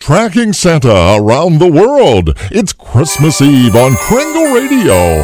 Tracking Santa around the world. It's Christmas Eve on Kringle Radio.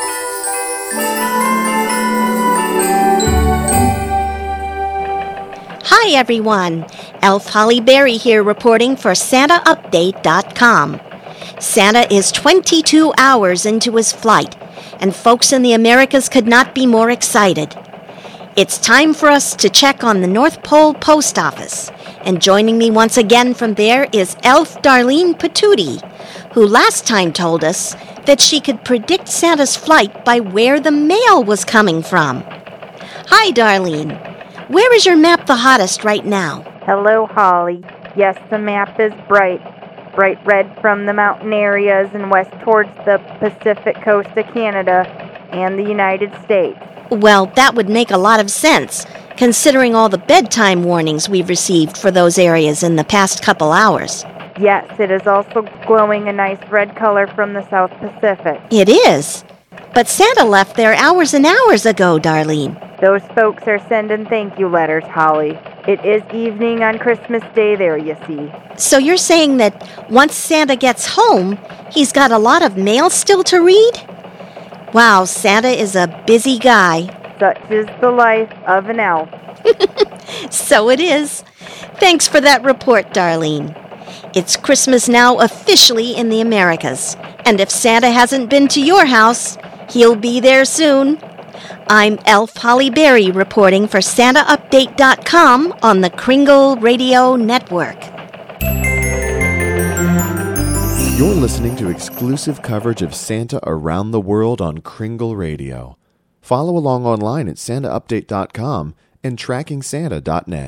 Hi, everyone. Elf Holly Berry here reporting for SantaUpdate.com. Santa is 22 hours into his flight, and folks in the Americas could not be more excited. It's time for us to check on the North Pole Post Office. And joining me once again from there is Elf Darlene Patootie, who last time told us that she could predict Santa's flight by where the mail was coming from. Hi, Darlene. Where is your map the hottest right now? Hello, Holly. Yes, the map is bright red from the mountain areas and west towards the Pacific coast of Canada and the United States. Well, that would make a lot of sense, considering all the bedtime warnings we've received for those areas in the past couple hours. Yes, it is also glowing a nice red color from the South Pacific. It is. But Santa left there hours and hours ago, Darlene. Those folks are sending thank you letters, Holly. It is evening on Christmas Day there, you see. So you're saying that once Santa gets home, he's got a lot of mail still to read? Wow, Santa is a busy guy. Such is the life of an elf. So it is. Thanks for that report, Darlene. It's Christmas now officially in the Americas, and if Santa hasn't been to your house, he'll be there soon. I'm Elf Holly Berry reporting for SantaUpdate.com on the Kringle Radio Network. You're listening to exclusive coverage of Santa around the world on Kringle Radio. Follow along online at SantaUpdate.com and TrackingSanta.net.